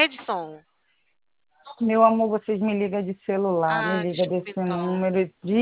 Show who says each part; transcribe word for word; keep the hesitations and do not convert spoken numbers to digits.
Speaker 1: Edson?
Speaker 2: Meu amor, vocês me ligam de celular, me
Speaker 1: Ah,
Speaker 2: liga
Speaker 1: desculpa
Speaker 2: desse
Speaker 1: então.
Speaker 2: número.